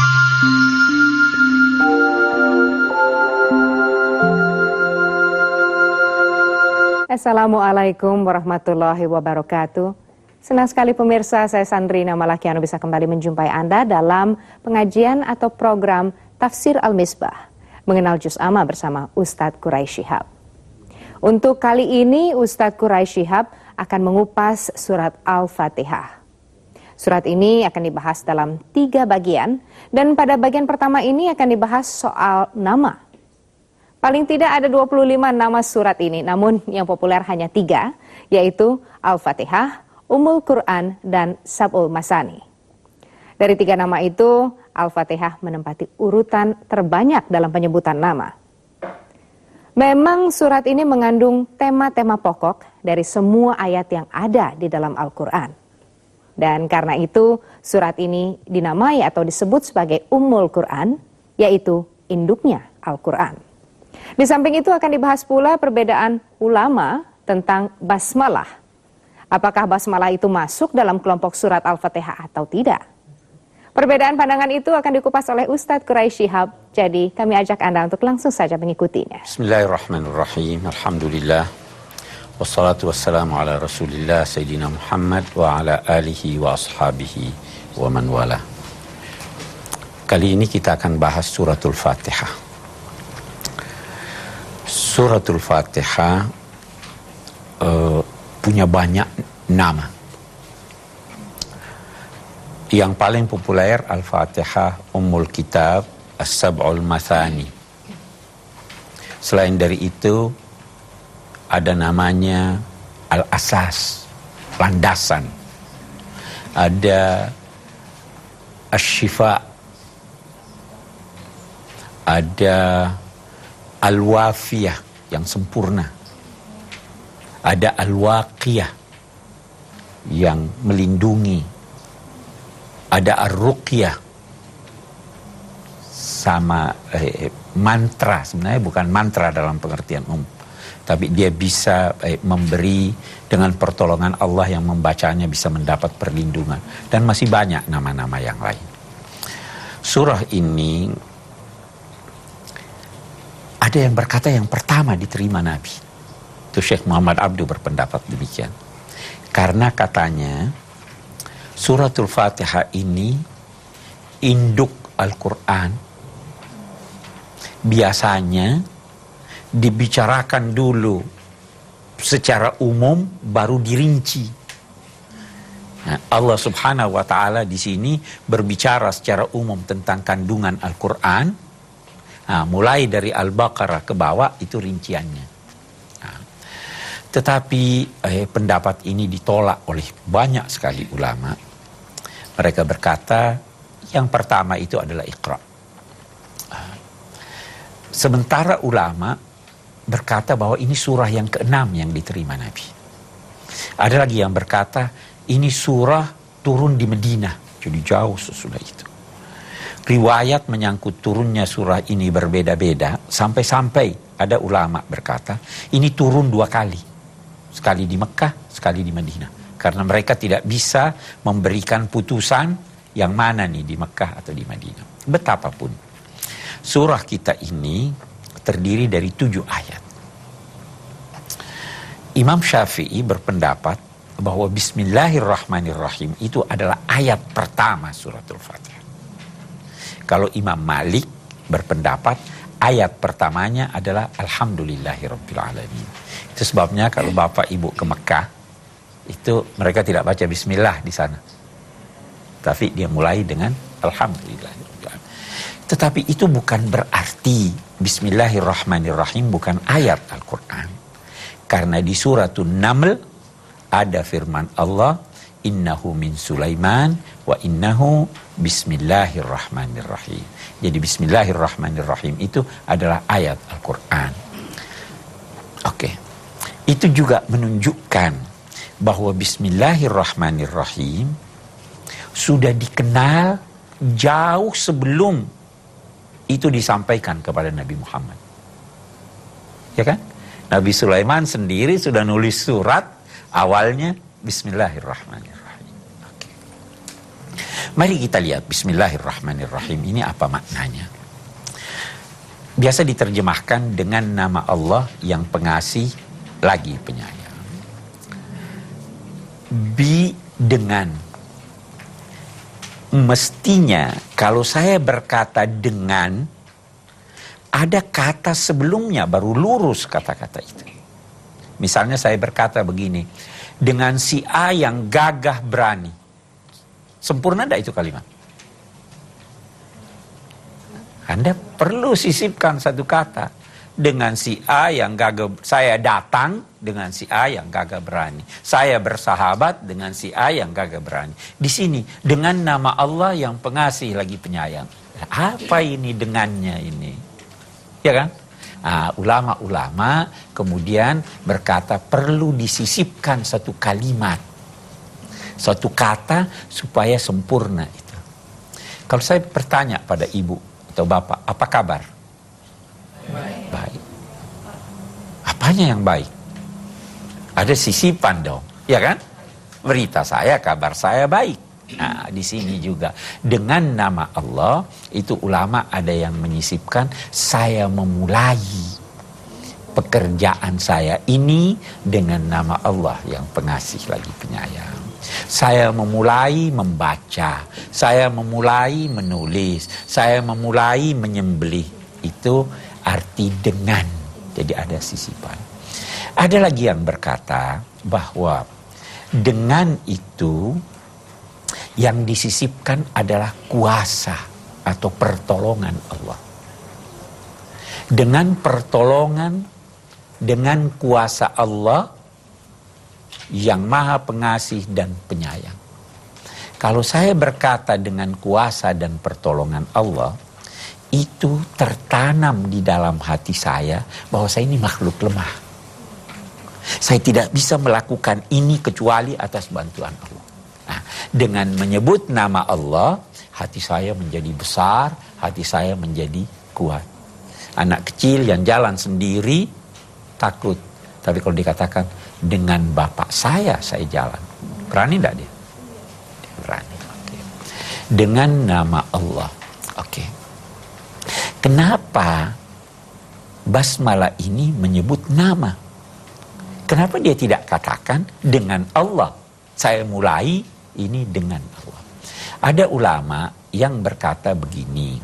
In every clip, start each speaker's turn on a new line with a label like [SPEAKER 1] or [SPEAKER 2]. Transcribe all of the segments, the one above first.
[SPEAKER 1] Assalamualaikum warahmatullahi wabarakatuh. Senang sekali pemirsa, saya Sandrina Malakiano bisa kembali menjumpai Anda dalam pengajian atau program Tafsir Al-Misbah, mengenal Juz Amma bersama Ustadz Quraisy Shihab. Untuk kali ini Ustadz Quraisy Shihab akan mengupas surat Al-Fatihah. Surat ini akan dibahas dalam 3 bagian, dan pada bagian pertama ini akan dibahas soal nama. Paling tidak ada 25 nama surat ini, namun yang populer hanya 3, yaitu Al-Fatihah, Ummul Quran, dan Sab'ul Masani. Dari 3 nama itu, Al-Fatihah menempati urutan terbanyak dalam penyebutan nama. Memang surat ini mengandung tema-tema pokok dari semua ayat yang ada di dalam Al-Quran. Dan karena itu, surat ini dinamai atau disebut sebagai Ummul Quran, yaitu induknya Al-Quran. Di samping itu akan dibahas pula perbedaan ulama tentang basmalah. Apakah basmalah itu masuk dalam kelompok surat Al-Fatihah atau tidak? Perbedaan pandangan itu akan dikupas oleh Ustadz Quraisy Shihab. Jadi kami ajak Anda untuk langsung saja mengikutinya.
[SPEAKER 2] Bismillahirrahmanirrahim. Alhamdulillah. Wassalatu wassalamu ala Rasulillah Sayyidina Muhammad wa ala alihi wa ashabihi wa man wala. Kali ini kita akan bahas suratul Fatihah. Suratul Fatihah punya banyak nama. Yang paling populer Al-Fatihah, Ummul Kitab, As-Sab'ul Mathani. Selain dari itu ada namanya Al-Asas, landasan. Ada Asy-Syifa, ada Al-Wafiyah yang sempurna. Ada Al-Waqiyah yang melindungi. Ada Ar-Ruqyah sama mantra. Sebenarnya bukan mantra dalam pengertian umum, tapi dia bisa memberi dengan pertolongan Allah yang membacanya bisa mendapat perlindungan. Dan masih banyak nama-nama yang lain. Surah ini ada yang berkata yang pertama diterima Nabi. Itu Syekh Muhammad Abdu berpendapat demikian. Karena katanya suratul Fatihah ini induk Al-Quran. Biasanya dibicarakan dulu secara umum baru dirinci. Nah, Allah Subhanahu wa taala di sini berbicara secara umum tentang kandungan Al-Quran. Nah, mulai dari Al-Baqarah ke bawah itu rinciannya. Nah, tetapi pendapat ini ditolak oleh banyak sekali ulama. Mereka berkata yang pertama itu adalah Iqra. Sementara ulama berkata bahwa ini surah yang ke-6 yang diterima Nabi. Ada lagi yang berkata ini surah turun di Madinah, jadi jauh sesudah itu. Riwayat menyangkut turunnya surah ini berbeda-beda, sampai-sampai ada ulama berkata, ini turun 2 kali. Sekali di Mekah, sekali di Madinah. Karena mereka tidak bisa memberikan putusan yang mana nih di Mekah atau di Madinah. Betapapun, surah kita ini terdiri dari 7 ayat. Imam Syafi'i berpendapat bahwa Bismillahirrahmanirrahim itu adalah ayat pertama suratul Fatihah. Kalau Imam Malik berpendapat ayat pertamanya adalah Alhamdulillahirrabbilalamin. Itu sebabnya kalau Bapak Ibu ke Mekah, itu mereka tidak baca Bismillah di sana. Tapi dia mulai dengan Alhamdulillahirrabbilalamin. Tetapi itu bukan berarti Bismillahirrahmanirrahim bukan ayat Al-Quran. Karena di suratun Naml ada firman Allah, innahu min Sulaiman wa innahu bismillahirrahmanirrahim. Jadi bismillahirrahmanirrahim itu adalah ayat Al-Quran. Oke. Itu juga menunjukkan bahwa bismillahirrahmanirrahim sudah dikenal jauh sebelum itu disampaikan kepada Nabi Muhammad. Ya kan? Nabi Sulaiman sendiri sudah nulis surat awalnya bismillahirrahmanirrahim. Mari kita lihat Bismillahirrahmanirrahim ini apa maknanya. Biasa diterjemahkan dengan nama Allah yang pengasih lagi penyayang. Dengan. Mestinya kalau saya berkata dengan, ada kata sebelumnya baru lurus kata-kata itu. Misalnya saya berkata begini, dengan si A yang gagah berani. Sempurna tidak itu kalimat? Anda perlu sisipkan satu kata. Dengan si A yang gagah, saya datang dengan si A yang gagah berani. Saya bersahabat dengan si A yang gagah berani. Di sini, dengan nama Allah yang pengasih lagi penyayang. Apa ini dengannya ini? Ya kan? Ulama-ulama kemudian berkata perlu disisipkan satu kalimat. Suatu kata supaya sempurna itu. Kalau saya bertanya pada ibu atau bapak, apa kabar? Baik. Apanya yang baik? Ada sisipan dong, ya kan? Berita saya, kabar saya baik. Nah, di sini juga dengan nama Allah itu ulama ada yang menyisipkan saya memulai pekerjaan saya ini dengan nama Allah yang pengasih lagi penyayang. Saya memulai membaca, saya memulai menulis, saya memulai menyembelih. Itu arti dengan. Jadi ada sisipan. Ada lagi yang berkata bahwa dengan itu yang disisipkan adalah kuasa atau pertolongan Allah. Dengan pertolongan, dengan kuasa Allah yang maha pengasih dan penyayang. Kalau saya berkata dengan kuasa dan pertolongan Allah, itu tertanam di dalam hati saya bahwa saya ini makhluk lemah. Saya tidak bisa melakukan ini kecuali atas bantuan Allah. Nah, dengan menyebut nama Allah, hati saya menjadi besar, hati saya menjadi kuat. Anak kecil yang jalan sendiri takut. Tapi kalau dikatakan dengan bapak saya jalan. Berani tidak dia? Dia berani. Okay. Dengan nama Allah. Oke. Kenapa basmalah ini menyebut nama? Kenapa dia tidak katakan dengan Allah? Saya mulai ini dengan Allah. Ada ulama yang berkata begini.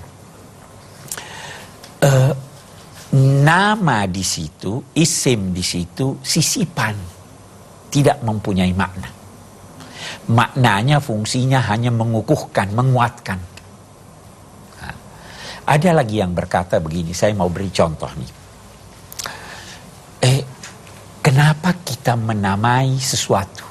[SPEAKER 2] Nama di situ, isim di situ, sisipan. Tidak mempunyai makna. Maknanya, fungsinya hanya mengukuhkan, menguatkan. Nah, ada lagi yang berkata begini, saya mau beri contoh nih. Kenapa kita menamai sesuatu?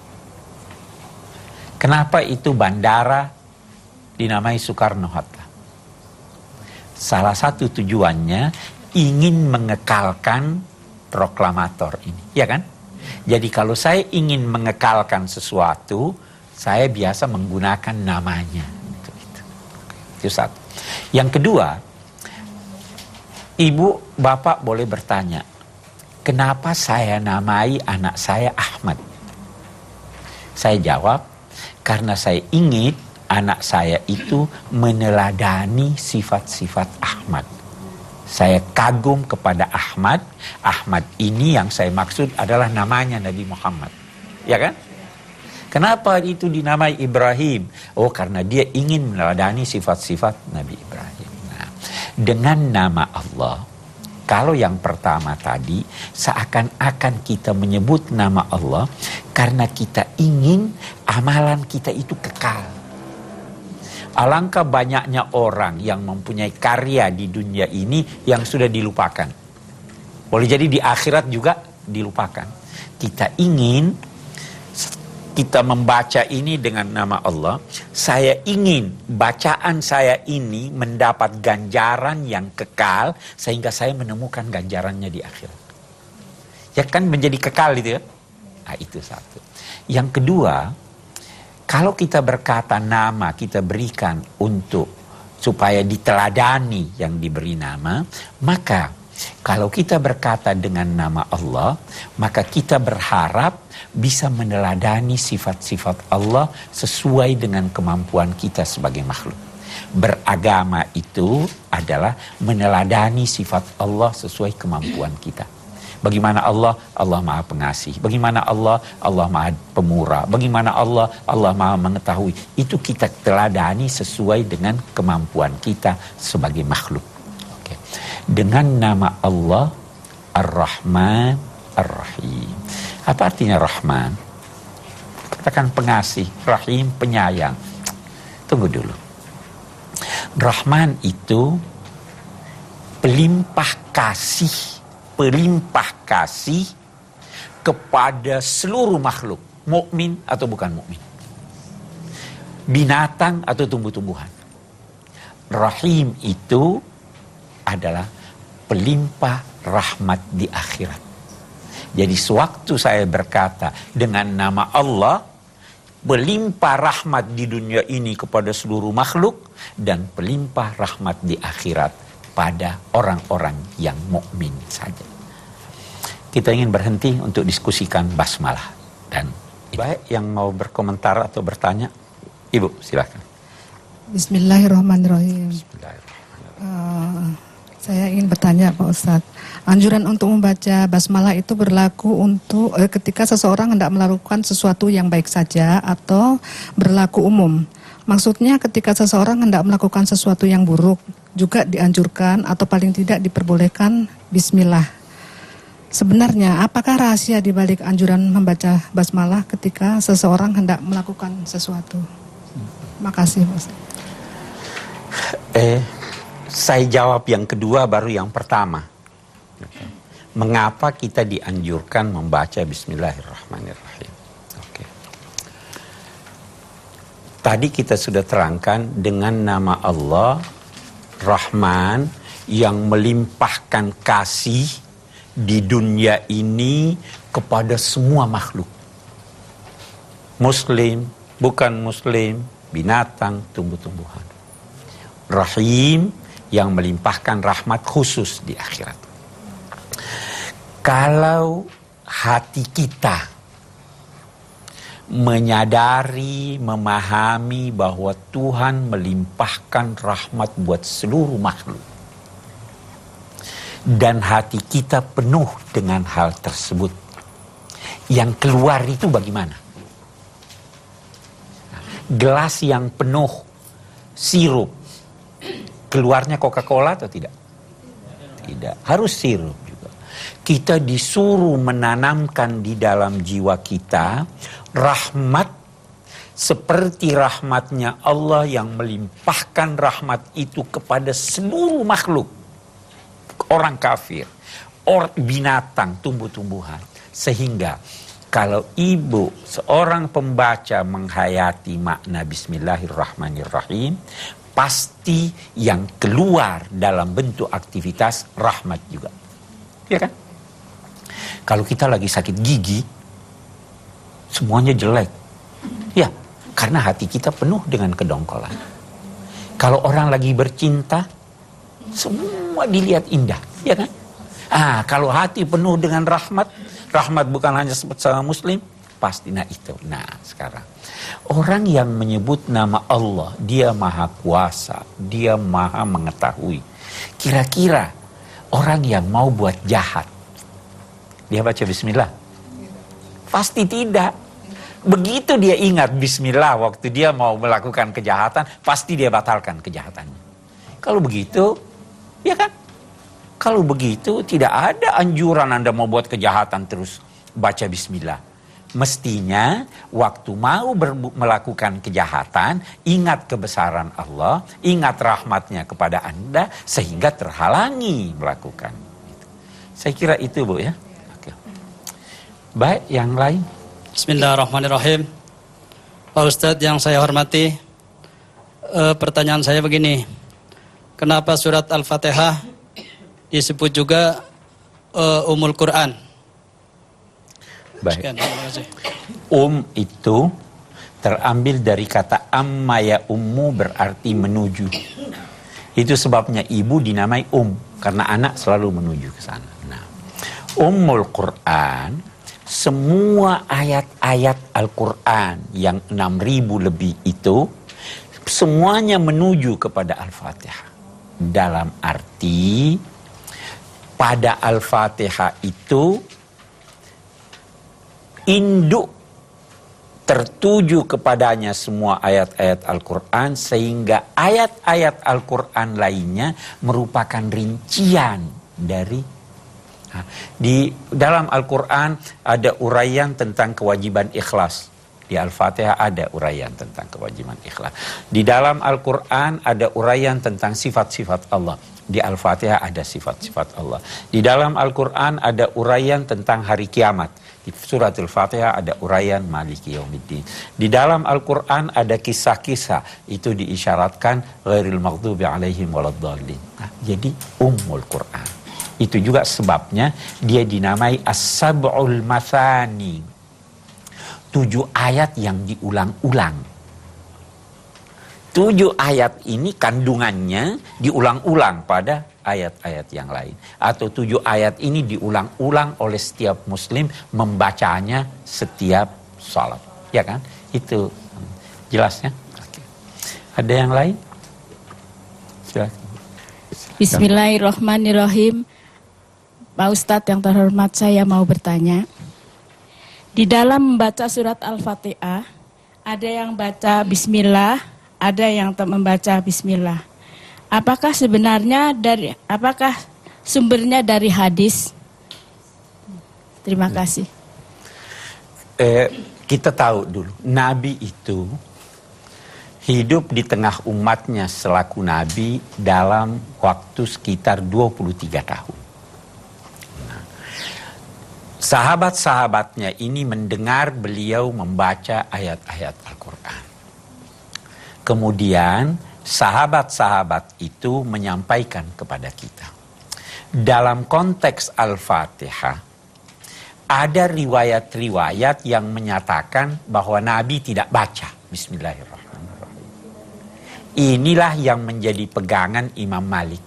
[SPEAKER 2] Kenapa itu bandara dinamai Soekarno-Hatta? Salah satu tujuannya ingin mengekalkan proklamator ini, ya kan? Jadi kalau saya ingin mengekalkan sesuatu, saya biasa menggunakan namanya. Itu satu. Yang kedua, ibu, bapak boleh bertanya, kenapa saya namai anak saya Ahmad? Saya jawab, karena saya ingin anak saya itu meneladani sifat-sifat Ahmad. Saya kagum kepada Ahmad. Ahmad ini yang saya maksud adalah namanya Nabi Muhammad. Ya kan? Kenapa itu dinamai Ibrahim? Oh, karena dia ingin meneladani sifat-sifat Nabi Ibrahim. Nah, dengan nama Allah, kalau yang pertama tadi, seakan-akan kita menyebut nama Allah karena kita ingin amalan kita itu kekal. Alangkah banyaknya orang yang mempunyai karya di dunia ini yang sudah dilupakan. Boleh jadi di akhirat juga dilupakan. Kita ingin, kita membaca ini dengan nama Allah. Saya ingin bacaan saya ini mendapat ganjaran yang kekal sehingga saya menemukan ganjarannya di akhirat. Ya kan menjadi kekal itu ya. Nah, itu satu. Yang kedua, kalau kita berkata nama kita berikan untuk supaya diteladani yang diberi nama, maka Kalau kita berkata dengan nama Allah, maka kita berharap bisa meneladani sifat-sifat Allah sesuai dengan kemampuan kita sebagai makhluk. Beragama itu adalah meneladani sifat Allah sesuai kemampuan kita. Bagaimana Allah? Allah Maha Pengasih. Bagaimana Allah? Allah Maha Pemurah. Bagaimana Allah? Allah Maha Mengetahui. Itu kita teladani sesuai dengan kemampuan kita sebagai makhluk. Oke. Dengan nama Allah Ar-Rahman Ar-Rahim. Apa artinya Rahman? Katakan pengasih, Rahim penyayang. Tunggu dulu. Rahman itu pelimpah kasih kepada seluruh makhluk, mukmin atau bukan mukmin, binatang atau tumbuh-tumbuhan. Rahim itu adalah pelimpah rahmat di akhirat. Jadi sewaktu saya berkata dengan nama Allah, pelimpah rahmat di dunia ini kepada seluruh makhluk dan pelimpah rahmat di akhirat pada orang-orang yang mukmin saja. Kita ingin berhenti untuk diskusikan basmalah. Dan baik, yang mau berkomentar atau bertanya, Ibu silakan.
[SPEAKER 3] Bismillahirrahmanirrahim. Saya ingin bertanya Pak Ustadz, anjuran untuk membaca basmalah itu berlaku untuk ketika seseorang hendak melakukan sesuatu yang baik saja atau berlaku umum. Maksudnya ketika seseorang hendak melakukan sesuatu yang buruk juga dianjurkan atau paling tidak diperbolehkan bismillah. Sebenarnya apakah rahasia di balik anjuran membaca basmalah ketika seseorang hendak melakukan sesuatu? Makasih Mas.
[SPEAKER 2] Saya jawab yang kedua baru yang pertama. Mengapa kita dianjurkan membaca Bismillahirrahmanirrahim? Tadi kita sudah terangkan dengan nama Allah Rahman yang melimpahkan kasih di dunia ini kepada semua makhluk. Muslim, bukan muslim, binatang, tumbuh-tumbuhan. Rahim yang melimpahkan rahmat khusus di akhirat. Kalau hati kita menyadari, memahami bahwa Tuhan melimpahkan rahmat buat seluruh makhluk, dan hati kita penuh dengan hal tersebut, yang keluar itu bagaimana? Gelas yang penuh sirup, keluarnya Coca-Cola atau tidak? Tidak, harus sirup juga. Kita disuruh menanamkan di dalam jiwa kita rahmat seperti rahmatnya Allah yang melimpahkan rahmat itu kepada seluruh makhluk. Orang kafir, orang binatang, tumbuh-tumbuhan. Sehingga kalau ibu seorang pembaca menghayati makna Bismillahirrahmanirrahim, pasti yang keluar dalam bentuk aktivitas rahmat juga. Iya kan? Kalau kita lagi sakit gigi, semuanya jelek. Ya, karena hati kita penuh dengan kedongkolan. Kalau orang lagi bercinta, semua dilihat indah, ya kan? Kalau hati penuh dengan rahmat, rahmat bukan hanya sama muslim, pasti itu. Nah, sekarang orang yang menyebut nama Allah, dia maha kuasa, dia maha mengetahui. Kira-kira orang yang mau buat jahat, dia baca bismillah? Pasti tidak. Begitu dia ingat bismillah waktu dia mau melakukan kejahatan, pasti dia batalkan kejahatannya. Kalau begitu, ya kan? Kalau begitu tidak ada anjuran Anda mau buat kejahatan terus baca bismillah. Mestinya waktu mau melakukan kejahatan, ingat kebesaran Allah, ingat rahmatnya kepada Anda sehingga terhalangi melakukan. Saya kira itu Bu ya. Oke. Baik, yang lain.
[SPEAKER 4] Bismillahirrahmanirrahim. Pak Ustadz yang saya hormati, pertanyaan saya begini. Kenapa surat Al-Fatihah disebut juga Ummul Quran?
[SPEAKER 2] Baik. Itu terambil dari kata amma ya ummu, berarti menuju. Itu sebabnya ibu dinamai karena anak selalu menuju ke sana. Nah, Ummul Quran, semua ayat-ayat Al-Quran yang 6.000 lebih itu semuanya menuju kepada Al-Fatihah. Dalam arti pada Al-Fatihah itu induk tertuju kepadanya semua ayat-ayat Al-Quran, sehingga ayat-ayat Al-Quran lainnya merupakan rincian dari. Di dalam Al-Quran ada uraian tentang kewajiban ikhlas. Di Al-Fatihah ada uraian tentang kewajiban ikhlas. Di dalam Al-Quran ada uraian tentang sifat-sifat Allah. Di Al-Fatihah ada sifat-sifat Allah. Di dalam Al-Quran ada uraian tentang hari kiamat. Di surat Al-Fatihah ada uraian Maliki Yaumiddin. Di dalam Al-Quran ada kisah-kisah. Itu diisyaratkan ghairil maghdubi alaihim waladdallin. Nah, jadi Ummul Quran. Itu juga sebabnya dia dinamai As-Sab'ul Mathani. 7 ayat yang diulang-ulang. 7 ayat ini kandungannya diulang-ulang pada ayat-ayat yang lain. Atau 7 ayat ini diulang-ulang oleh setiap muslim membacanya setiap salat. Ya kan? Itu jelasnya. Oke. Ada yang lain? Silakan.
[SPEAKER 5] Bismillahirrahmanirrahim. Pak Ustadz yang terhormat, saya mau bertanya. Di dalam membaca surat Al-Fatihah, ada yang baca Bismillah, ada yang membaca Bismillah. Apakah sumbernya dari hadis? Terima kasih.
[SPEAKER 2] Kita tahu dulu, Nabi itu hidup di tengah umatnya selaku Nabi dalam waktu sekitar 23 tahun. Sahabat-sahabatnya ini mendengar beliau membaca ayat-ayat Al-Quran. Kemudian sahabat-sahabat itu menyampaikan kepada kita. Dalam konteks Al-Fatihah, ada riwayat-riwayat yang menyatakan bahwa Nabi tidak baca Bismillahirrahmanirrahim. Inilah yang menjadi pegangan Imam Malik.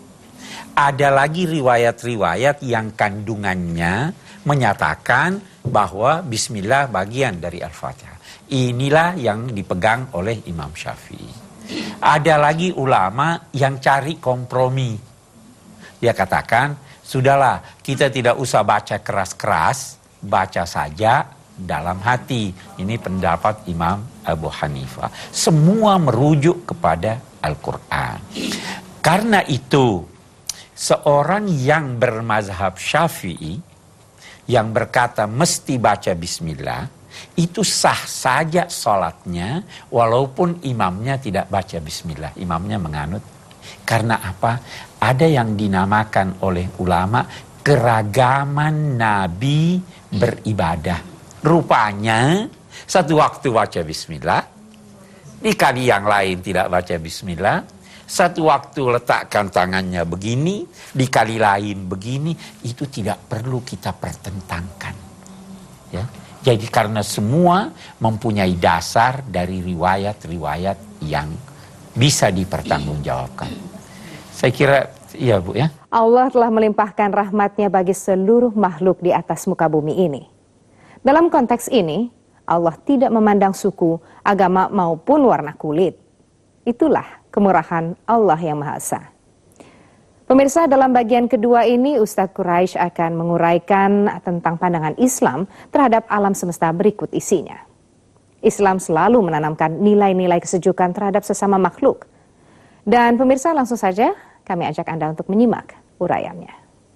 [SPEAKER 2] Ada lagi riwayat-riwayat yang kandungannya menyatakan bahwa Bismillah bagian dari Al-Fatihah. Inilah yang dipegang oleh Imam Syafi'i. Ada lagi ulama yang cari kompromi. Dia katakan, sudahlah kita tidak usah baca keras-keras, baca saja dalam hati. Ini pendapat Imam Abu Hanifah. Semua merujuk kepada Al-Quran. Karena itu, seorang yang bermazhab Syafi'i, yang berkata mesti baca Bismillah, itu sah saja sholatnya walaupun imamnya tidak baca Bismillah. Imamnya menganut. Karena apa? Ada yang dinamakan oleh ulama keragaman Nabi beribadah. Rupanya satu waktu baca Bismillah, di kali yang lain tidak baca Bismillah. Satu waktu letakkan tangannya begini, di kali lain begini, itu tidak perlu kita pertentangkan. Ya. Jadi karena semua mempunyai dasar dari riwayat-riwayat yang bisa dipertanggungjawabkan. Saya kira, iya Bu ya.
[SPEAKER 1] Allah telah melimpahkan rahmatnya bagi seluruh makhluk di atas muka bumi ini. Dalam konteks ini, Allah tidak memandang suku, agama maupun warna kulit. Itulah kemurahan Allah yang Maha Esa. Pemirsa, dalam bagian kedua ini Ustadz Quraisy akan menguraikan tentang pandangan Islam terhadap alam semesta berikut isinya. Islam selalu menanamkan nilai-nilai kesejukan terhadap sesama makhluk. Dan pemirsa, langsung saja kami ajak Anda untuk menyimak uraiannya.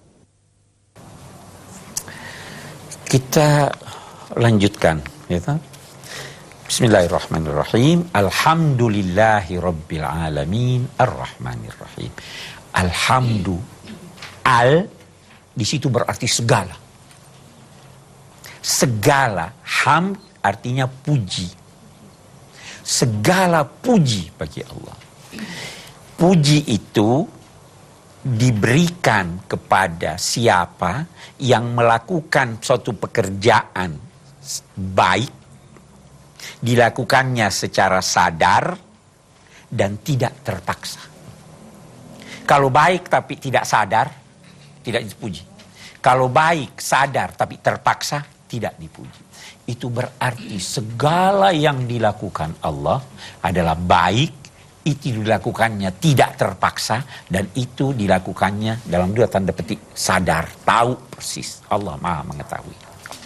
[SPEAKER 2] Kita lanjutkan, ya kan? Bismillahirrahmanirrahim. Alhamdulillahi rabbil alamin ar-rahmanirrahim. Alhamdu, al di situ berarti segala. Segala, hamd artinya puji. Segala puji bagi Allah. Puji itu diberikan kepada siapa yang melakukan suatu pekerjaan baik, dilakukannya secara sadar dan tidak terpaksa. Kalau baik tapi tidak sadar, tidak dipuji. Kalau baik, sadar tapi terpaksa, tidak dipuji. Itu berarti segala yang dilakukan Allah adalah baik, itu dilakukannya tidak terpaksa, dan itu dilakukannya dalam 2 tanda petik sadar, tahu persis. Allah Maha mengetahui.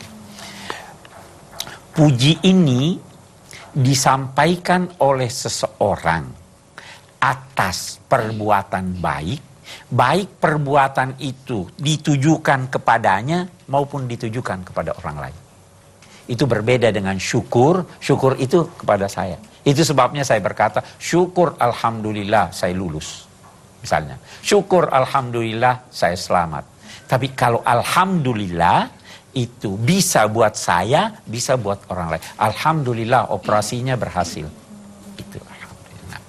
[SPEAKER 2] Puji ini disampaikan oleh seseorang atas perbuatan baik, baik perbuatan itu ditujukan kepadanya maupun ditujukan kepada orang lain. Itu berbeda dengan syukur. Syukur itu kepada saya. Itu sebabnya saya berkata, syukur alhamdulillah saya lulus. Misalnya, syukur alhamdulillah saya selamat. Tapi kalau alhamdulillah itu bisa buat saya, bisa buat orang lain. Alhamdulillah operasinya berhasil. Itu alhamdulillah.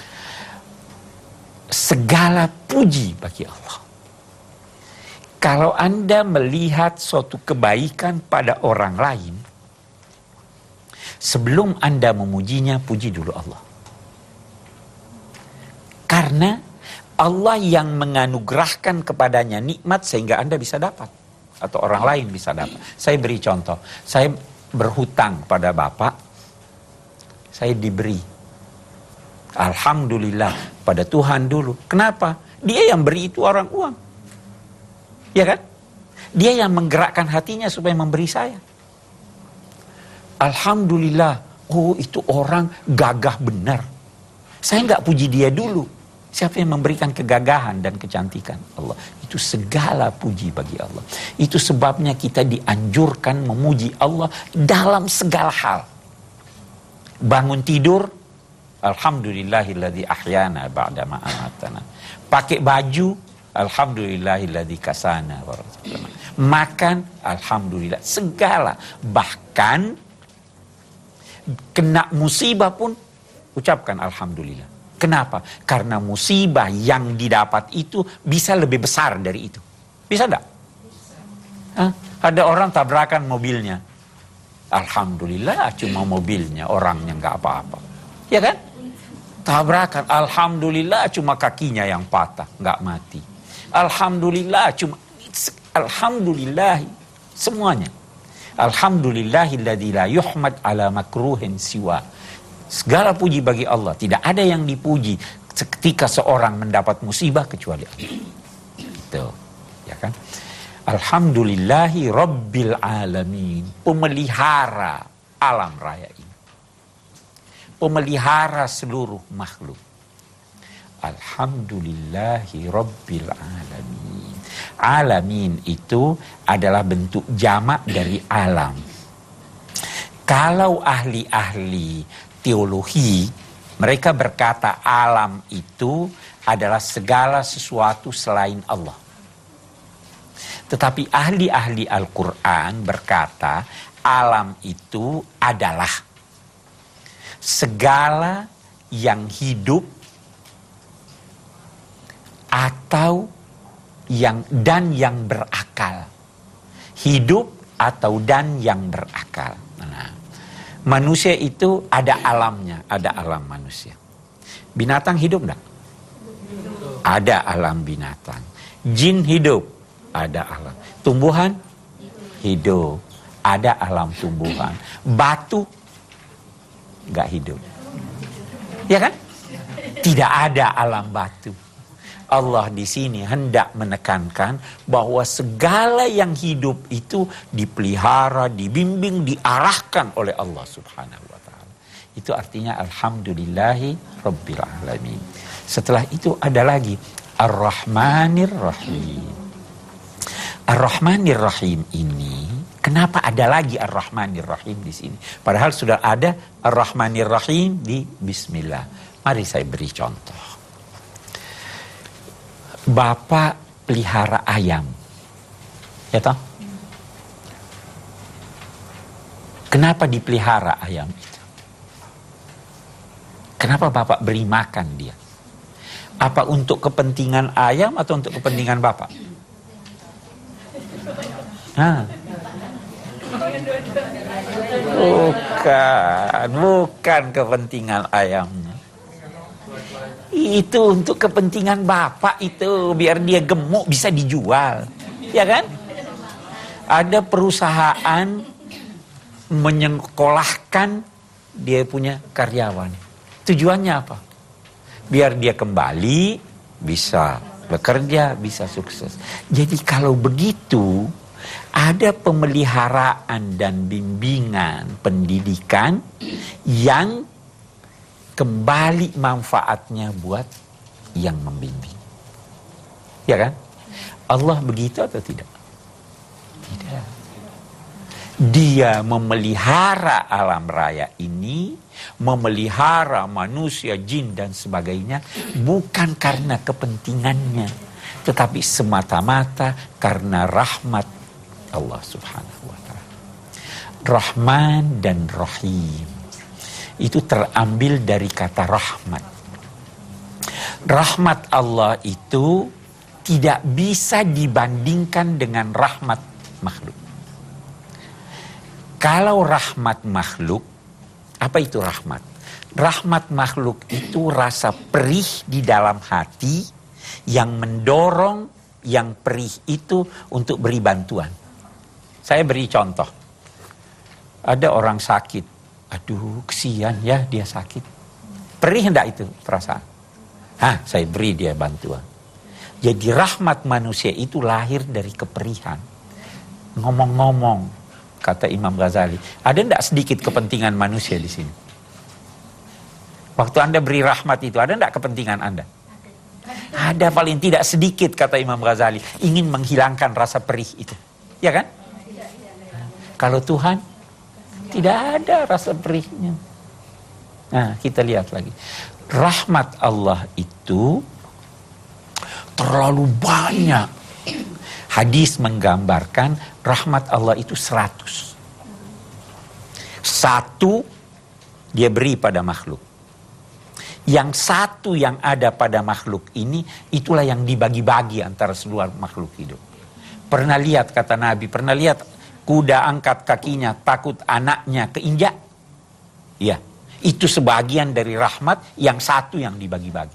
[SPEAKER 2] Segala puji bagi Allah. Kalau Anda melihat suatu kebaikan pada orang lain, sebelum Anda memujinya, puji dulu Allah. Karena Allah yang menganugerahkan kepadanya nikmat sehingga Anda bisa dapat. Atau orang lain bisa dapat. Saya beri contoh. Saya berhutang pada Bapak. Saya diberi. Alhamdulillah pada Tuhan dulu. Kenapa? Dia yang beri itu orang uang. Ya kan? Dia yang menggerakkan hatinya supaya memberi saya. Alhamdulillah. Oh, itu orang gagah benar. Saya nggak puji dia dulu. Siapa yang memberikan kegagahan dan kecantikan? Allah. Itu segala puji bagi Allah. Itu sebabnya kita dianjurkan memuji Allah dalam segala hal. Bangun tidur, alhamdulillahilladzi ahyana ba'da ma amatana. Pakai baju, alhamdulillahilladzi kasana wa razaqana. Makan, alhamdulillah. Segala. Bahkan kena musibah pun ucapkan alhamdulillah. Kenapa? Karena musibah yang didapat itu bisa lebih besar dari itu. Bisa enggak? Ada orang tabrakan mobilnya. Alhamdulillah cuma mobilnya, orangnya enggak apa-apa. Ya kan? Tabrakan, alhamdulillah cuma kakinya yang patah, enggak mati. Alhamdulillah alhamdulillah semuanya. Alhamdulillahilladzi la yuhmad ala makruhin siwa. Segala puji bagi Allah. Tidak ada yang dipuji ketika seorang mendapat musibah kecuali Allah. Itu, ya kan? Alhamdulillahi Rabbil Alamin. Pemelihara alam raya ini. Pemelihara seluruh makhluk. Alhamdulillahi Rabbil Alamin. Alamin itu adalah bentuk jamak dari alam. Kalau ahli-ahli teologi, mereka berkata alam itu adalah segala sesuatu selain Allah. Tetapi ahli-ahli Al-Quran berkata alam itu adalah segala yang hidup atau yang berakal. Hidup atau dan yang berakal. Nah, manusia itu ada alamnya, ada alam manusia. Binatang hidup enggak? Ada alam binatang. Jin hidup, ada alam. Tumbuhan hidup, ada alam tumbuhan. Batu enggak hidup. Ya kan? Tidak ada alam batu. Allah di sini hendak menekankan bahwa segala yang hidup itu dipelihara, dibimbing, diarahkan oleh Allah Subhanahu wa taala. Itu artinya alhamdulillahi rabbil alamin. Setelah itu ada lagi Ar-Rahmanir Rahim. Ar-Rahmanir Rahim ini, kenapa ada lagi Ar-Rahmanir Rahim di sini? Padahal sudah ada Ar-Rahmanir Rahim di Bismillah. Mari saya beri contoh. Bapak pelihara ayam, ya toh? Kenapa dipelihara ayam itu? Kenapa Bapak beri makan dia? Apa untuk kepentingan ayam atau untuk kepentingan Bapak? Bukan kepentingan ayamnya. Itu untuk kepentingan bapak itu, biar dia gemuk bisa dijual. Ya kan? Ada perusahaan menyekolahkan dia punya karyawan. Tujuannya apa? Biar dia kembali bisa bekerja, bisa sukses. Jadi kalau begitu, ada pemeliharaan dan bimbingan pendidikan yang kembali manfaatnya buat yang membimbing. Ya kan? Allah begitu atau tidak? Tidak. Dia memelihara alam raya ini, memelihara manusia, jin dan sebagainya, bukan karena kepentingannya, tetapi semata-mata karena rahmat Allah Subhanahu wa Ta'ala. Rahman dan Rahim itu terambil dari kata rahmat. Rahmat Allah itu tidak bisa dibandingkan dengan rahmat makhluk. Kalau rahmat makhluk, apa itu rahmat? Rahmat makhluk itu rasa perih di dalam hati yang mendorong yang perih itu untuk beri bantuan. Saya beri contoh. Ada orang sakit. Aduh, kesian ya dia sakit. Perih enggak itu perasaan? Saya beri dia bantuan. Jadi rahmat manusia itu lahir dari keperihan. Ngomong-ngomong, kata Imam Ghazali, ada enggak sedikit kepentingan manusia di sini? Waktu Anda beri rahmat itu, ada enggak kepentingan Anda? Ada paling tidak sedikit, kata Imam Ghazali, ingin menghilangkan rasa perih itu. Ya kan? Kalau Tuhan, tidak ada rasa perihnya. Nah, kita lihat lagi. Rahmat Allah itu terlalu banyak. Hadis menggambarkan rahmat Allah itu 100. Satu dia beri pada makhluk. Yang satu yang ada pada makhluk ini, itulah yang dibagi-bagi antara seluruh makhluk hidup. Pernah lihat kata Nabi, pernah lihat kuda angkat kakinya takut anaknya keinjak? Ya, itu sebagian dari rahmat, yang satu yang dibagi-bagi.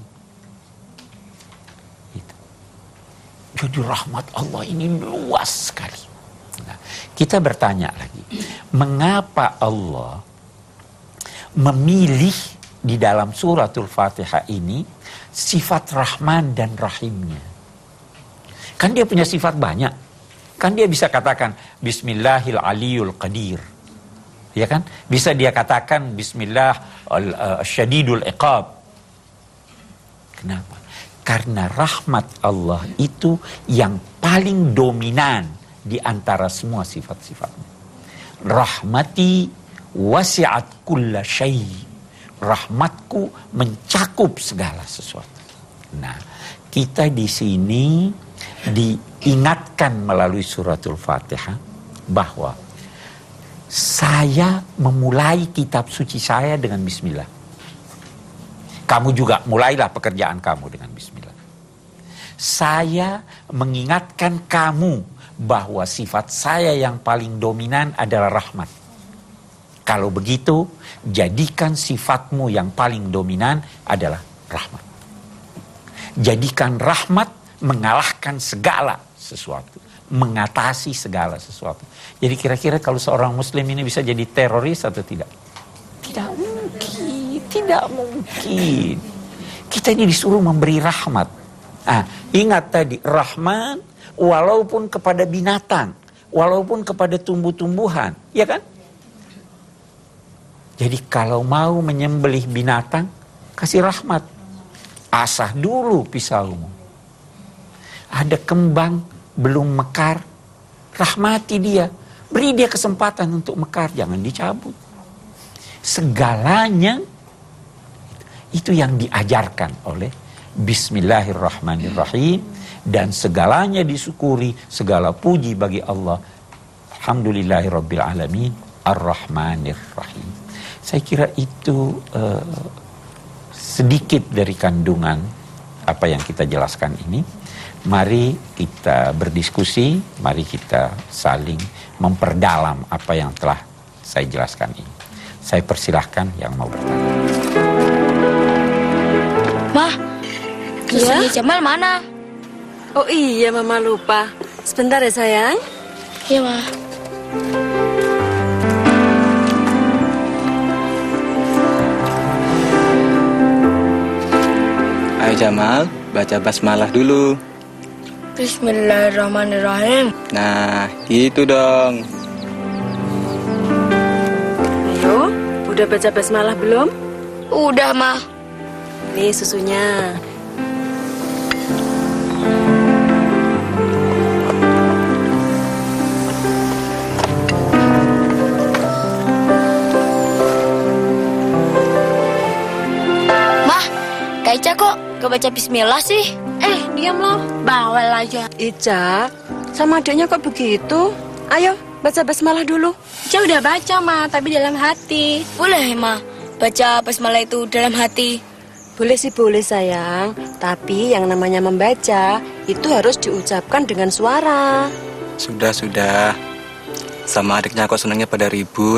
[SPEAKER 2] Itu. Jadi rahmat Allah ini luas sekali. Nah, kita bertanya lagi, mengapa Allah memilih di dalam suratul Fatihah ini sifat Rahman dan Rahimnya? Kan dia punya sifat banyak. Kan dia bisa katakan Bismillahil Aliyul Qadir. Ya kan? Bisa dia katakan Bismillah Syadidul Iqab. Kenapa? Karena rahmat Allah itu yang paling dominan di antara semua sifat-sifatnya. Rahmati wasi'at kulla syai'. Rahmatku mencakup segala sesuatu. Nah, kita di sini diingatkan melalui suratul Fatihah bahwa saya memulai kitab suci saya dengan bismillah. Kamu juga mulailah pekerjaan kamu dengan bismillah. Saya mengingatkan kamu bahwa sifat saya yang paling dominan adalah rahmat. Kalau begitu, jadikan sifatmu yang paling dominan adalah rahmat. Jadikan rahmat mengalahkan segala sesuatu, mengatasi segala sesuatu. Jadi kira-kira kalau seorang muslim ini bisa jadi teroris atau tidak? Tidak mungkin, tidak mungkin. Kita ini disuruh memberi rahmat. Ingat tadi, Rahman walaupun kepada binatang, walaupun kepada tumbuh-tumbuhan, ya kan? Jadi kalau mau menyembelih binatang, kasih rahmat. Asah dulu pisaumu. Ada kembang belum mekar, rahmati dia. Beri dia kesempatan untuk mekar, jangan dicabut. Segalanya itu yang diajarkan oleh Bismillahirrahmanirrahim. Dan segalanya disyukuri, segala puji bagi Allah. Alhamdulillahirrabbilalamin, Ar-Rahmanirrahim. Saya kira itu sedikit dari kandungan apa yang kita jelaskan ini. Mari kita berdiskusi, mari kita saling memperdalam apa yang telah saya jelaskan ini. Saya persilahkan yang mau bertanya.
[SPEAKER 6] Mah, susunya Jamal mana?
[SPEAKER 7] Oh iya, Mama lupa. Sebentar ya, sayang.
[SPEAKER 6] Iya, Mah.
[SPEAKER 8] Ayo Jamal, baca basmalah dulu.
[SPEAKER 6] Bismillahirrahmanirrahim.
[SPEAKER 8] Nah, gitu dong.
[SPEAKER 7] Ayo, udah baca basmalah belum?
[SPEAKER 6] Udah, Mah.
[SPEAKER 7] Nih susunya.
[SPEAKER 6] Mah, Kak Ica kok gak baca bismillah sih?
[SPEAKER 7] Diam loh.
[SPEAKER 6] Bawel aja.
[SPEAKER 7] Ica, sama adiknya kok begitu? Ayo, baca basmalah dulu.
[SPEAKER 6] Ica udah baca, Mah, tapi dalam hati. Boleh, Mah, baca basmalah itu dalam hati.
[SPEAKER 7] Boleh sih boleh, sayang. Tapi yang namanya membaca itu harus diucapkan dengan suara.
[SPEAKER 8] Sudah. Sama adiknya kok senangnya pada ribut.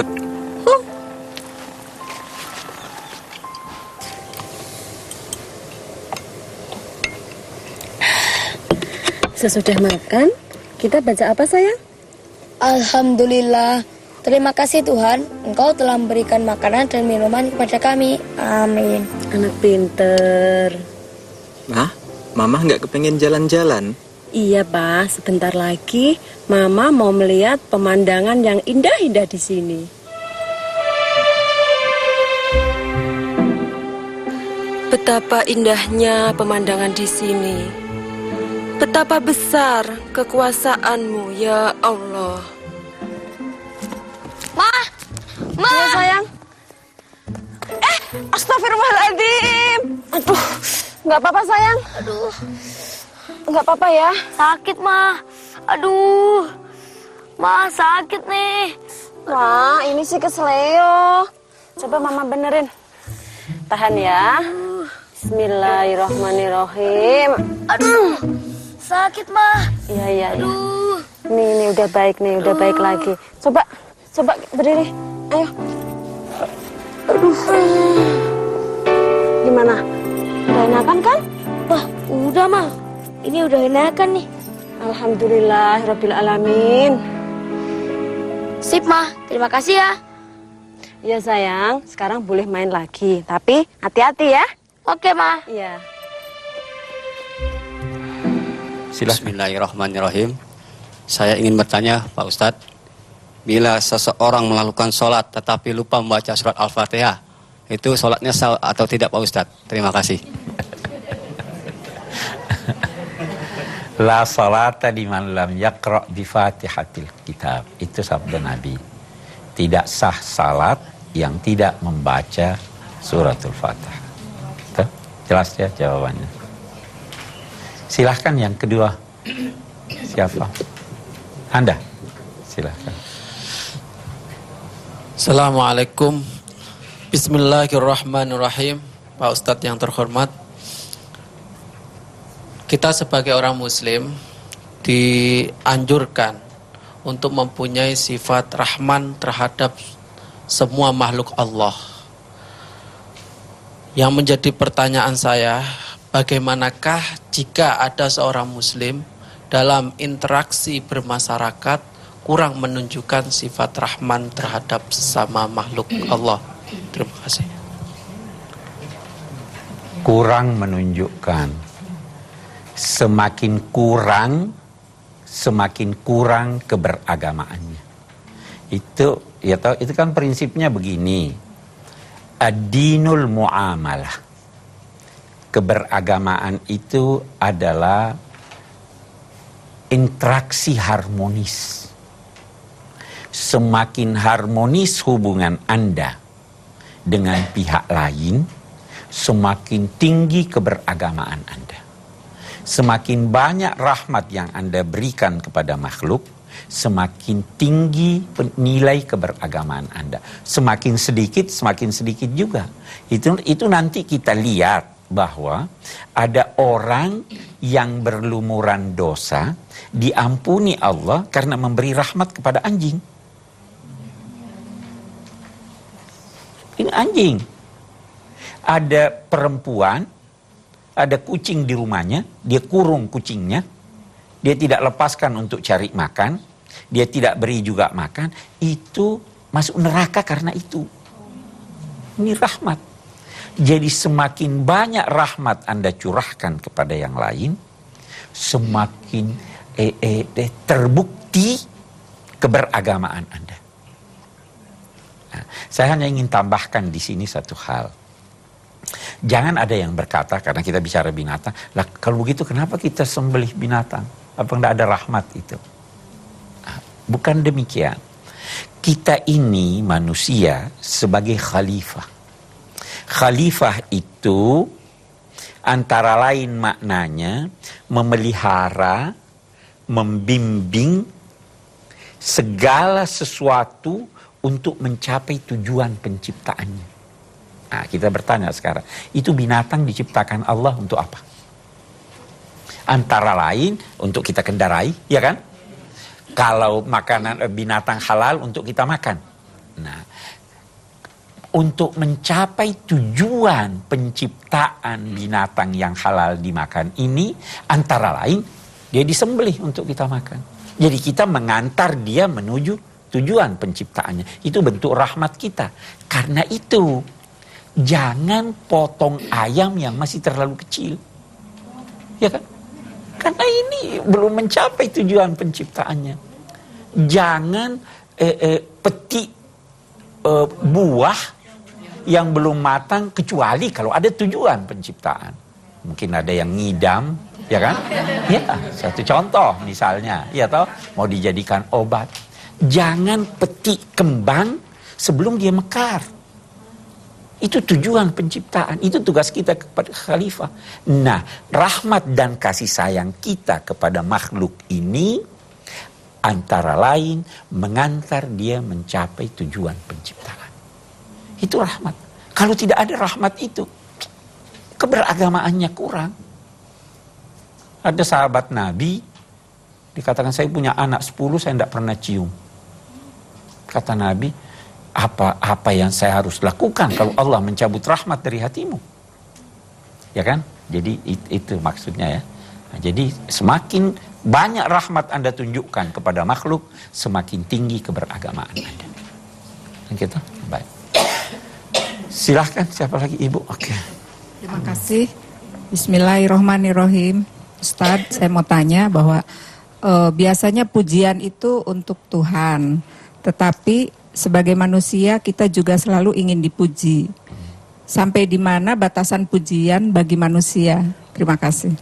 [SPEAKER 7] Sesudah makan, kita baca apa, sayang?
[SPEAKER 6] Alhamdulillah. Terima kasih Tuhan, Engkau telah memberikan makanan dan minuman kepada kami. Amin.
[SPEAKER 7] Anak pinter.
[SPEAKER 8] Nah, Mama nggak kepengen jalan-jalan?
[SPEAKER 7] Iya, Pak. Sebentar lagi Mama mau melihat pemandangan yang indah-indah di sini. Betapa indahnya pemandangan di sini. Betapa besar kekuasaan-Mu, ya Allah.
[SPEAKER 6] Ma,
[SPEAKER 7] Ya, sayang. Astagfirullahaladzim. Aduh, nggak apa-apa, sayang.
[SPEAKER 6] aduh,
[SPEAKER 7] Nggak apa-apa ya.
[SPEAKER 6] sakit, Ma. Aduh, Ma, sakit nih.
[SPEAKER 7] Wah, ini sih kesleo. Coba Mama benerin. Tahan ya. Bismillahirrahmanirrahim.
[SPEAKER 6] Aduh, sakit, Ma.
[SPEAKER 7] Iya.
[SPEAKER 6] Aduh,
[SPEAKER 7] Nih, udah baik nih, udah baik lagi. Coba berdiri. Ayo. Aduh. Gimana? Udah enakan kan?
[SPEAKER 6] wah, udah, Ma. Ini udah enakan nih.
[SPEAKER 7] Alhamdulillah, Rabbil Alamin.
[SPEAKER 6] Sip, Ma. Terima kasih ya.
[SPEAKER 7] Ya sayang, sekarang boleh main lagi. Tapi hati-hati ya.
[SPEAKER 6] Oke, Ma.
[SPEAKER 7] Iya.
[SPEAKER 4] Bismillahirrahmanirrahim. Saya ingin bertanya, Pak Ustadz, bila seseorang melakukan sholat tetapi lupa membaca surat Al-Fatihah, itu sholatnya sah atau tidak, Pak Ustadz? Terima kasih.
[SPEAKER 2] La salata liman lam yaqra' bi Fatihatil Kitab. Itu sabda Nabi. Tidak sah salat yang tidak membaca suratul Fatihah. Tuh, jelas ya jawabannya. Silahkan yang kedua. Siapa? Anda. Silahkan.
[SPEAKER 9] Assalamualaikum. Bismillahirrahmanirrahim. Pak Ustadz yang terhormat, kita sebagai orang muslim dianjurkan untuk mempunyai sifat rahman terhadap semua makhluk Allah. Yang menjadi pertanyaan saya, bagaimanakah jika ada seorang muslim dalam interaksi bermasyarakat kurang menunjukkan sifat rahman terhadap sesama makhluk Allah? Terima kasih.
[SPEAKER 2] Kurang menunjukkan. Semakin kurang keberagamaannya. Itu ya tahu, itu kan prinsipnya begini. Ad-dinul muamalah. Keberagamaan itu adalah interaksi harmonis. Semakin harmonis hubungan Anda dengan pihak lain, semakin tinggi keberagamaan Anda. Semakin banyak rahmat yang Anda berikan kepada makhluk, semakin tinggi nilai keberagamaan Anda. Semakin sedikit juga. Itu nanti kita lihat bahwa ada orang yang berlumuran dosa diampuni Allah karena memberi rahmat kepada anjing. Ini anjing. Ada perempuan ada kucing di rumahnya, dia kurung kucingnya, dia tidak lepaskan untuk cari makan, dia tidak beri juga makan, itu masuk neraka karena itu. Ini rahmat. Jadi semakin banyak rahmat Anda curahkan kepada yang lain, semakin terbukti keberagamaan Anda. Nah, saya hanya ingin tambahkan di sini satu hal. Jangan ada yang berkata, karena kita bicara binatang, lah kalau begitu kenapa kita sembelih binatang? Apa tidak ada rahmat itu? Nah, bukan demikian. Kita ini manusia sebagai khalifah. Khalifah itu antara lain maknanya memelihara, membimbing segala sesuatu untuk mencapai tujuan penciptaannya. Nah, kita bertanya sekarang, itu binatang diciptakan Allah untuk apa? Antara lain untuk kita kendarai, ya kan? Kalau makanan binatang halal untuk kita makan. Nah, untuk mencapai tujuan penciptaan binatang yang halal dimakan ini, antara lain dia disembelih untuk kita makan. Jadi kita mengantar dia menuju tujuan penciptaannya. Itu bentuk rahmat kita. Karena itu, jangan potong ayam yang masih terlalu kecil. Ya kan? Karena ini belum mencapai tujuan penciptaannya. Jangan petik buah yang belum matang kecuali kalau ada tujuan penciptaan. Mungkin ada yang ngidam, ya kan? Ya, satu contoh misalnya, ya toh, mau dijadikan obat. Jangan petik kembang sebelum dia mekar. Itu tujuan penciptaan, itu tugas kita kepada khalifah. Nah, rahmat dan kasih sayang kita kepada makhluk ini antara lain mengantar dia mencapai tujuan penciptaan. Itu rahmat. Kalau tidak ada rahmat itu, keberagamaannya kurang. Ada sahabat Nabi, dikatakan saya punya anak 10, saya tidak pernah cium. Kata Nabi, apa yang saya harus lakukan kalau Allah mencabut rahmat dari hatimu? Ya kan? Jadi itu maksudnya ya. Nah, jadi semakin banyak rahmat Anda tunjukkan kepada makhluk, semakin tinggi keberagamaan Anda. Dan kita baik. Silahkan, siapa lagi Ibu? Oke.
[SPEAKER 10] Terima kasih. Bismillahirrahmanirrahim. Ustadz, saya mau tanya bahwa biasanya pujian itu untuk Tuhan, tetapi sebagai manusia kita juga selalu ingin dipuji. Sampai di mana batasan pujian bagi manusia? Terima kasih.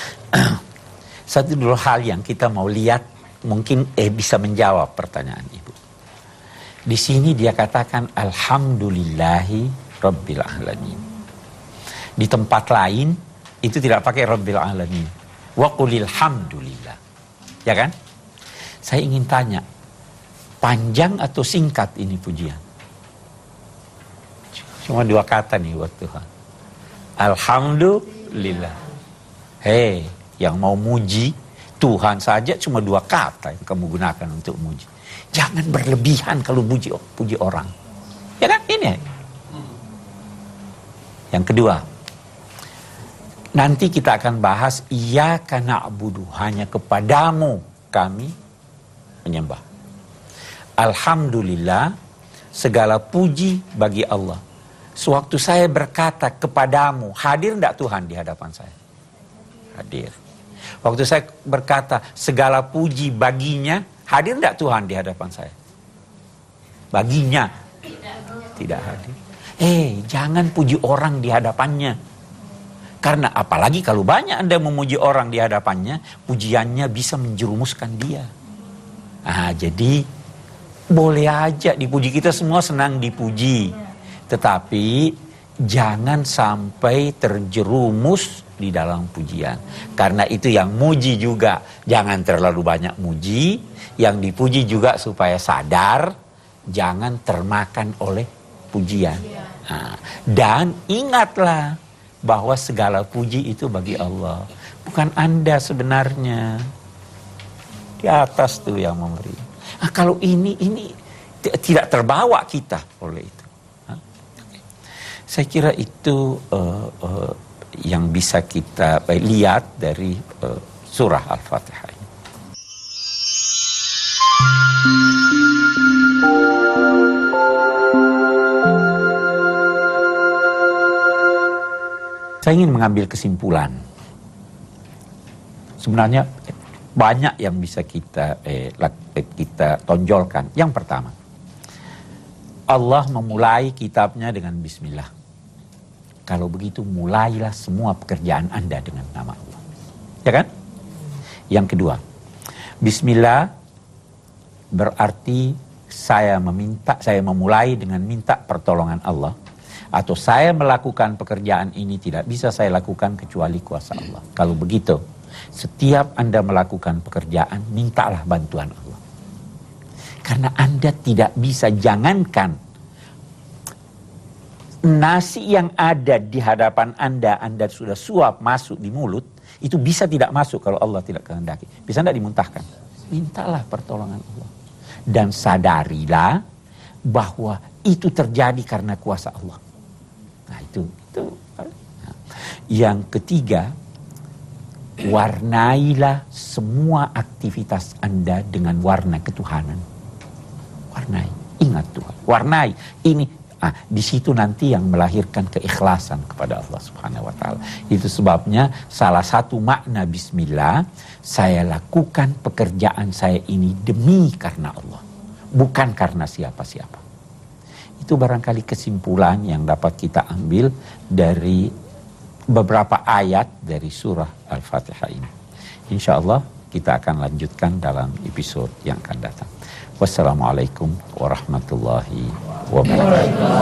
[SPEAKER 2] Satu dulu hal yang kita mau lihat, mungkin bisa menjawab pertanyaan Ibu. Di sini dia katakan alhamdulillahi rabbil alamin. Di tempat lain itu tidak pakai rabbil alamin. Wa qulil hamdulillah. Ya kan? Saya ingin tanya, panjang atau singkat ini pujian? Cuma 2 kata nih buat Tuhan. Alhamdulillah. Hei, yang mau muji Tuhan saja cuma 2 kata yang kamu gunakan untuk muji. Jangan berlebihan kalau puji orang. Ya kan? Ini. Yang kedua, nanti kita akan bahas iyyaka na'budu, hanya kepadamu kami menyembah. Alhamdulillah, segala puji bagi Allah. Sewaktu saya berkata kepadamu, hadir enggak Tuhan di hadapan saya? Hadir. Waktu saya berkata segala puji baginya, hadir enggak Tuhan di hadapan saya? Baginya. Tidak hadir. Jangan puji orang di hadapannya. Karena apalagi kalau banyak Anda memuji orang di hadapannya, pujiannya bisa menjerumuskan dia. Jadi boleh aja dipuji, kita semua senang dipuji. Tetapi jangan sampai terjerumus di dalam pujian. Karena itu yang muji juga jangan terlalu banyak muji, yang dipuji juga supaya sadar jangan termakan oleh pujian. Dan ingatlah bahwa segala puji itu bagi Allah, bukan Anda sebenarnya. Di atas tuh yang memberi. Kalau ini tidak terbawa kita oleh itu. Saya kira itu yang bisa kita lihat dari surah Al-Fatihah ini. Saya ingin mengambil kesimpulan. Sebenarnya banyak yang bisa kita tonjolkan. Yang pertama, Allah memulai kitabnya dengan bismillah. Kalau begitu mulailah semua pekerjaan Anda dengan nama Allah. Ya kan? Yang kedua, bismillah berarti saya memulai dengan minta pertolongan Allah. Atau saya melakukan pekerjaan ini tidak bisa saya lakukan kecuali kuasa Allah. Kalau begitu, setiap Anda melakukan pekerjaan, mintalah bantuan Allah. Karena Anda tidak bisa, jangankan nasi yang ada di hadapan Anda sudah suap masuk di mulut, itu bisa tidak masuk kalau Allah tidak kehendaki. Bisa tidak dimuntahkan? Mintalah pertolongan Allah. Dan sadarilah bahwa itu terjadi karena kuasa Allah. Nah itu. Yang ketiga, warnailah semua aktivitas Anda dengan warna ketuhanan. Warnai, ingat Tuhan. Warnai ini. Di situ nanti yang melahirkan keikhlasan kepada Allah Subhanahu wa taala. Itu sebabnya salah satu makna bismillah, saya lakukan pekerjaan saya ini demi karena Allah, bukan karena siapa-siapa. Itu barangkali kesimpulan yang dapat kita ambil dari beberapa ayat dari surah Al-Fatihah ini. Insya Allah kita akan lanjutkan dalam episode yang akan datang. Wassalamualaikum warahmatullahi wabarakatuh.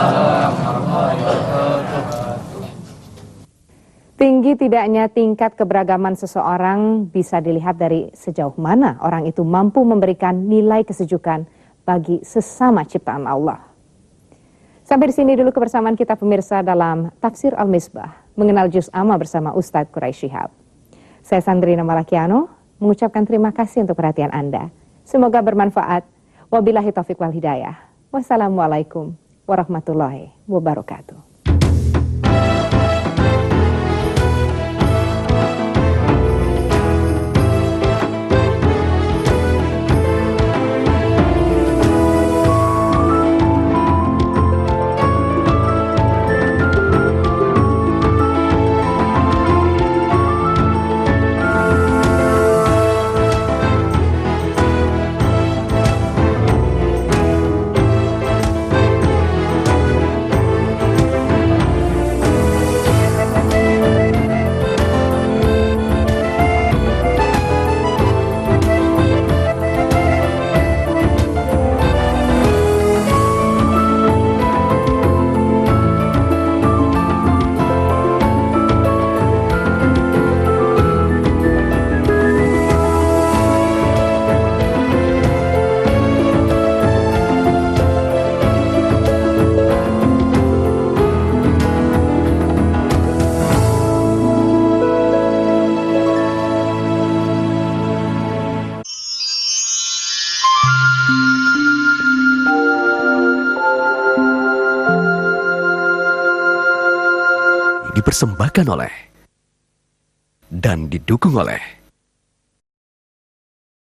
[SPEAKER 1] Tinggi tidaknya tingkat keberagaman seseorang bisa dilihat dari sejauh mana orang itu mampu memberikan nilai kesejukan bagi sesama ciptaan Allah. Sampai di sini dulu kebersamaan kita pemirsa dalam Tafsir Al-Misbah, mengenal juz amma bersama Ustadz Quraisy Shihab. Saya Sandrina Malakiano mengucapkan terima kasih untuk perhatian Anda. Semoga bermanfaat. Wabillahi taufiq wal hidayah. Wassalamualaikum warahmatullahi wabarakatuh.
[SPEAKER 11] Dipersembahkan oleh dan didukung oleh